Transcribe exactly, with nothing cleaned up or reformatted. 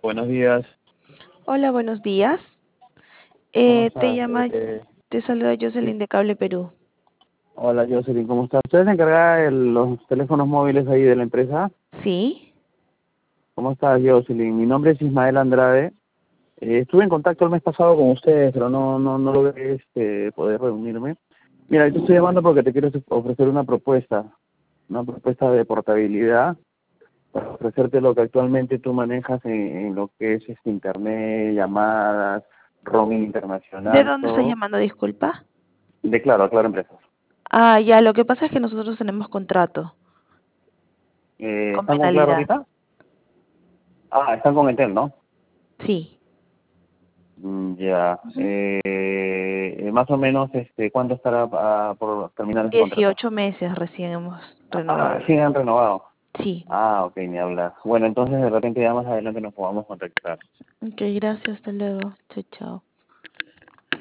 Buenos días, Hola, buenos días. ¿cómo Eh, te estás? llama, Eh, te saluda sí. Jocelyn de Cable Perú. Hola Jocelyn, ¿cómo estás? ¿Usted es la encargada de los teléfonos móviles ahí de la empresa? ¿Sí? ¿Cómo estás, Jocelyn? Mi nombre es Ismael Andrade. Eh, estuve en contacto el mes pasado con ustedes, pero no, no, no logré este, poder reunirme. Mira, yo te estoy llamando porque te quiero ofrecer una propuesta, una propuesta de portabilidad para ofrecerte lo que actualmente tú manejas en, en lo que es este internet, llamadas, roaming ¿De internacional, dónde estás todo. llamando? Disculpa. De claro, a Claro Empresas. Ah, ya, lo que pasa es que nosotros tenemos contrato Eh, con ¿están con Claro penalidad. ahorita? Ah, están con Entel, ¿no? Sí. Mm, ya. Ujú. Eh, eh, más o menos, este, ¿cuándo estará ah, por terminar ese contrato? dieciocho meses recién hemos Ah, renovado. sí, han renovado. Sí. Ah, ok, ni hablar. Bueno, entonces de repente ya más adelante nos podamos contactar. Ok, gracias. Hasta luego. Chao, chao.